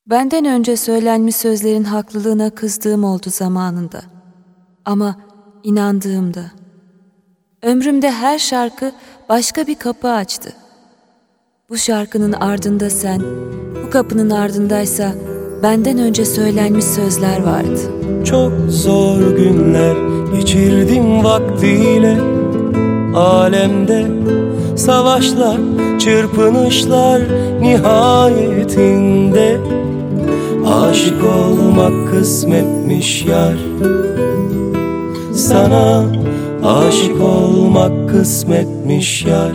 Benden önce söylenmiş sözlerin haklılığına kızdığım oldu zamanında. Ama inandığımda. Ömrümde her şarkı başka bir kapı açtı. Bu şarkının ardında sen, bu kapının ardındaysa benden önce söylenmiş sözler vardı. Çok zor günler geçirdim vaktiyle. Alemde savaşlar, çırpınışlar nihayetinde. Aşık olmak kısmetmiş yar. Sana aşık olmak kısmetmiş yar.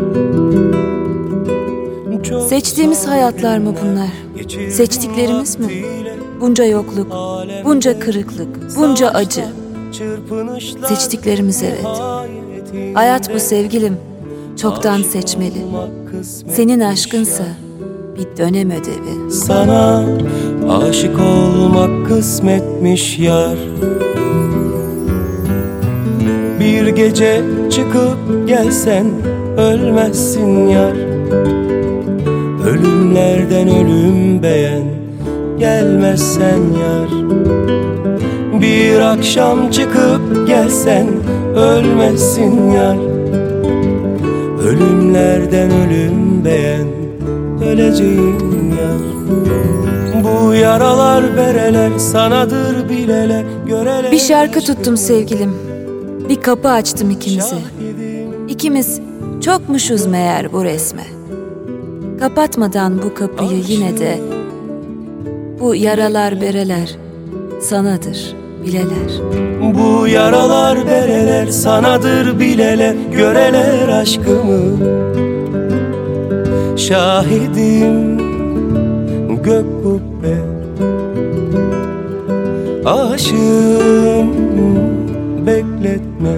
Seçtiğimiz hayatlar mı bunlar? Seçtiklerimiz mi? Bunca yokluk, bunca kırıklık, bunca acı. Seçtiklerimiz evet. Hayat bu sevgilim, çoktan seçmeli. Senin aşkınsa bir dönem ödevi. Sana aşık olmak kısmetmiş yar. Bir gece çıkıp gelsen ölmezsin yar. Ölümlerden ölüm beğen, gelmezsen yar. Bir akşam çıkıp gelsen ölmezsin yar. Ölümlerden ölüm beğen, öleceğim yar. Bu yaralar bereler sanadır bileler, göreler. Bir şarkı tuttum sevgilim, bir kapı açtım ikimize. İkimiz çokmuşuz meğer bu resme. Kapatmadan bu kapıyı yine de bu yaralar bereler sanadır bileler. Bu yaralar bereler sanadır bileler, göreler aşkımı. Şahidim gök kubbe, aşığım bekletme.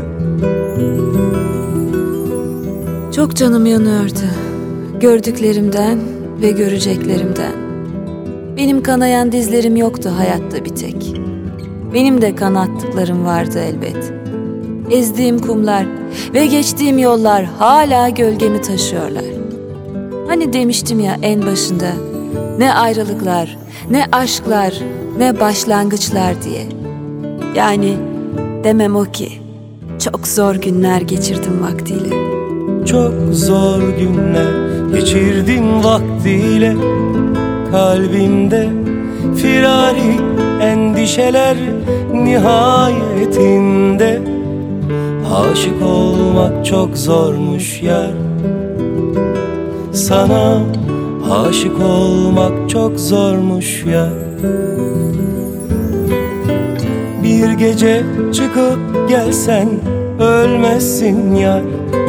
Çok canım yanıyordu gördüklerimden ve göreceklerimden. Benim kanayan dizlerim yoktu hayatta bir tek. Benim de kanattıklarım vardı elbet. Ezdiğim kumlar ve geçtiğim yollar hala gölgemi taşıyorlar. Hani demiştim ya en başında, ne ayrılıklar, ne aşklar, ne başlangıçlar diye. Yani demem o ki, çok zor günler geçirdim vaktiyle. Çok zor günler geçirdim vaktiyle. Kalbimde firari endişeler nihayetinde. Aşık olmak çok zormuş yar. Sana aşık olmak çok zormuş yar. Bir gece çıkıp gelsen ölmezsin yar.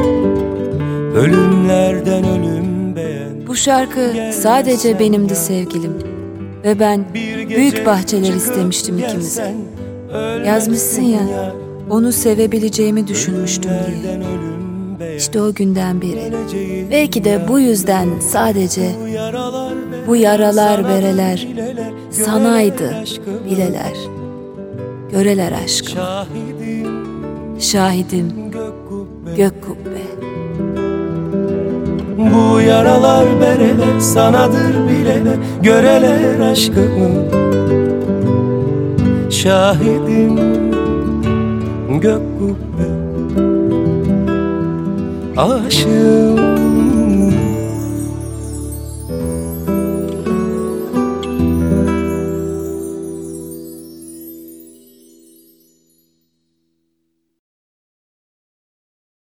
Ölümlerden ölüm beğen. Bu şarkı sadece benimdi sevgilim. Ve ben büyük bahçeler istemiştim ikimize. Yazmışsın ya, onu sevebileceğimi düşünmüştüm diye. İşte o günden beri. Belki de bu yüzden sadece bu yaralar bereler sanaydı bileler. Göreler aşkım. Şahidim gök kubbe. Bu yaralar bereler sanadır bileler, göreler aşkımı. Şahidim gök kubbe, aşığım